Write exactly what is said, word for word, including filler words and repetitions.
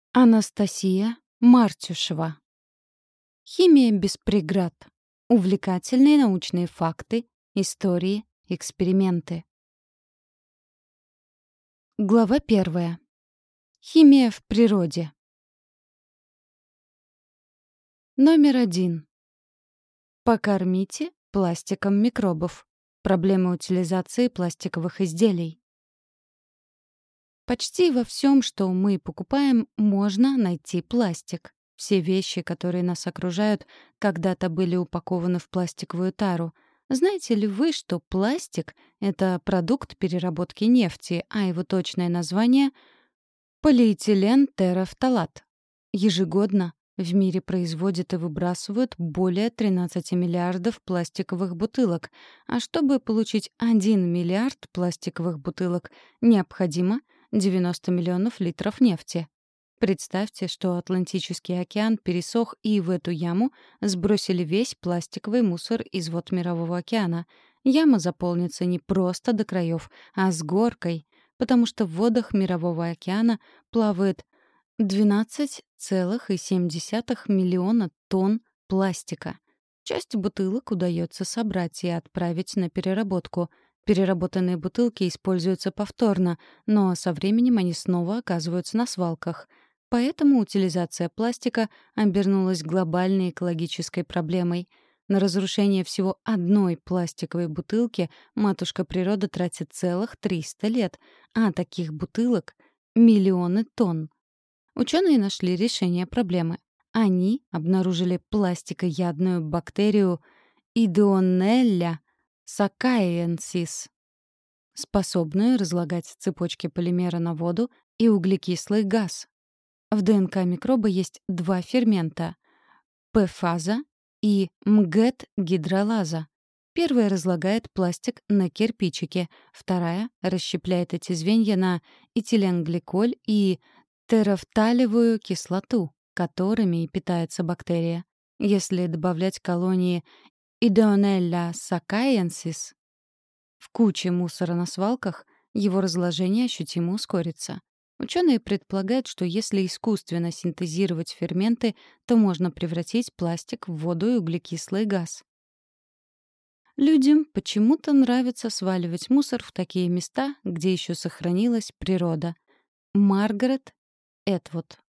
Анастасия Мартюшева. Химия без преград. Увлекательные научные факты, истории, эксперименты. Глава первая. Химия в природе. Номер один. Покормите пластиком микробов. Проблема утилизации пластиковых изделий. Почти во всем, что мы покупаем, можно найти пластик. Все вещи, которые нас окружают, когда-то были упакованы в пластиковую тару. Знаете ли вы, что пластик — это продукт переработки нефти, а его точное название — полиэтилен-терафталат? Ежегодно в мире производят и выбрасывают более тринадцати миллиардов пластиковых бутылок. А чтобы получить один миллиард пластиковых бутылок, необходимо девяносто миллионов литров нефти. Представьте, что Атлантический океан пересох, и в эту яму сбросили весь пластиковый мусор из вод Мирового океана. Яма заполнится не просто до краев, а с горкой, потому что в водах Мирового океана плавает двенадцать целых семь десятых миллиона тонн пластика. Часть бутылок удается собрать и отправить на переработку. Переработанные бутылки используются повторно, но со временем они снова оказываются на свалках. Поэтому утилизация пластика обернулась глобальной экологической проблемой. На разрушение всего одной пластиковой бутылки матушка природа тратит целых триста лет, а таких бутылок — миллионы тонн. Ученые нашли решение проблемы. Они обнаружили пластикоядную бактерию Идеонелля сакаиенсис, способную разлагать цепочки полимера на воду и углекислый газ. В ДНК микроба есть два фермента — П-фаза и МГЭТ-гидролаза. Первая разлагает пластик на кирпичики, вторая расщепляет эти звенья на этиленгликоль и терафталевую кислоту, которыми и питается бактерия. Если добавлять колонии Идеонелля сакаиенсис в куче мусора на свалках, его разложение ощутимо ускорится. Ученые предполагают, что если искусственно синтезировать ферменты, то можно превратить пластик в воду и углекислый газ. Людям почему-то нравится сваливать мусор в такие места, где еще сохранилась природа. Маргарет Этвуд.